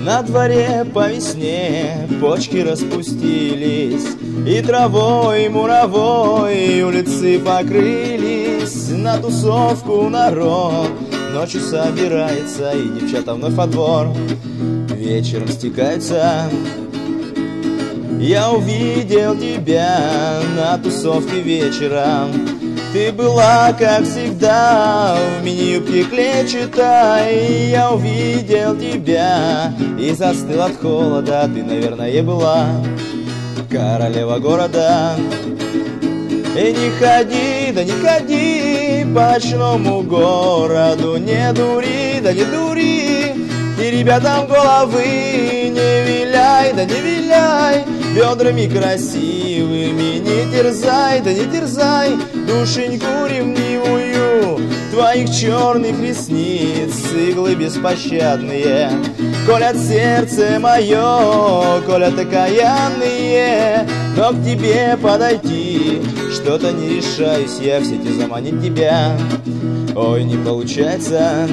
На дворе по весне почки распустились, и травой муровой улицы покрылись. На тусовку народ ночью собирается, и девчата вновь во двор вечером стекаются. Я увидел тебя на тусовке вечером. Ты была, как всегда, в мини-юбке клетчатой. Я увидел тебя и застыл от холода. Ты, наверное, была королева города. И не ходи, да не ходи по ночному городу. Не дури, да не дури, и ребятам головы не виляй, да не виляй. Бедрами красивыми не терзай, да не терзай душеньку ревнивую. Твоих черных ресниц иглы беспощадные колят сердце мое, колят окаянные. Но к тебе подойти что-то не решаюсь я, в сети заманить тебя. Ой, не получается.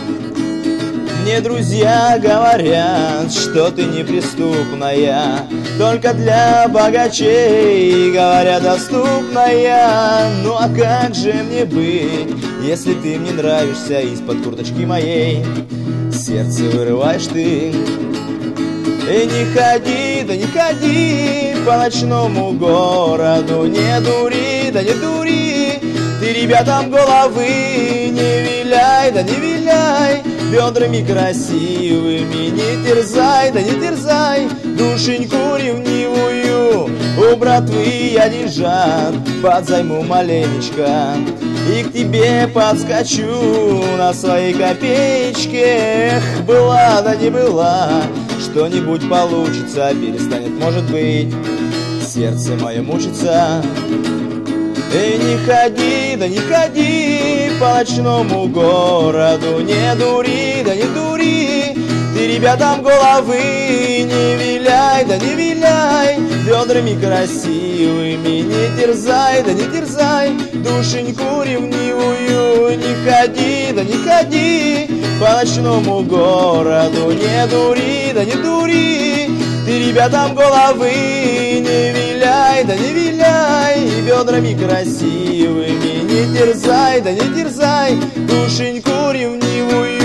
Мне друзья говорят, что ты неприступная, только для богачей, говорят, доступная. Ну а как же мне быть, если ты мне нравишься из-под курточки моей? Сердце вырываешь ты. И не ходи, да не ходи по ночному городу. Не дури, да не дури, ты ребятам головы не виляй, да не виляй. Бедрами красивыми не терзай, да не терзай душеньку ревнивую. У братвы я деньжат подзайму маленечко, и к тебе подскочу на своей копеечке. Эх, была, да не была, что-нибудь получится, перестанет, может быть, сердце мое мучится. И не ходи, да не ходи по ночному городу. Не дури, да не дури, ты ребятам головы не виляй, да не виляй. Бедрами красивыми не терзай, да не терзай душеньку ревнивую. Не ходи, да не ходи по ночному городу. Не дури, да не дури, ты ребятам головы не виляй, да не виляй. И бедрами красивыми не терзай, да не терзай душеньку ревнивую.